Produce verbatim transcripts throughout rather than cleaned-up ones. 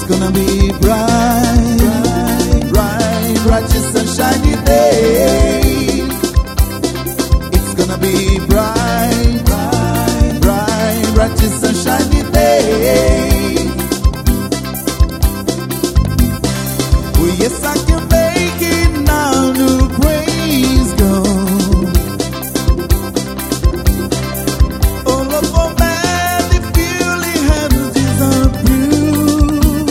It's gonna be bright, bright, bright, righteous and shiny day. It's gonna be bright, bright, bright, righteous and shiny day. Oh yes, I can make it now to praise God. All of our man, they feel the heavens is approved.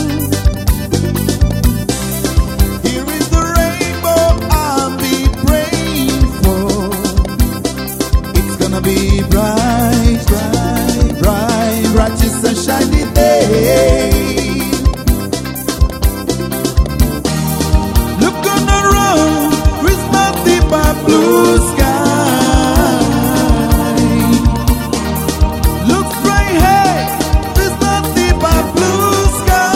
Here is the rainbow I'll be praying for. It's gonna be bright, bright, bright, righteous and shiny day. Blue sky looks bright, hey, there's nothing but blue sky.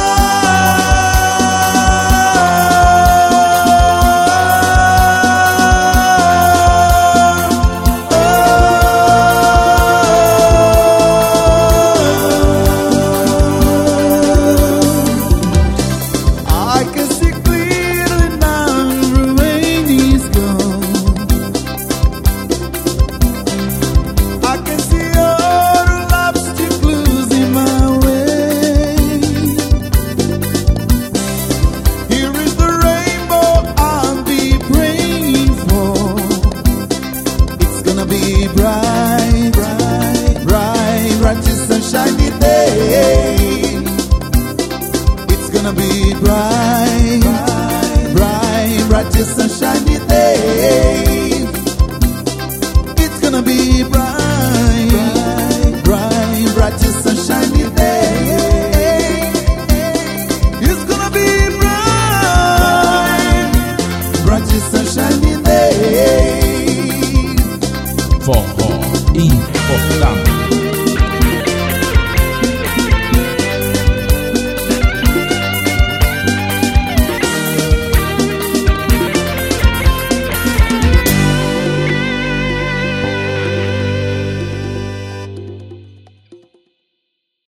Oh, I can see clearly now the rain is gone. Be bright, bright, bright, righteous and shiny day. It's gonna be bright, bright, bright, righteous and shiny.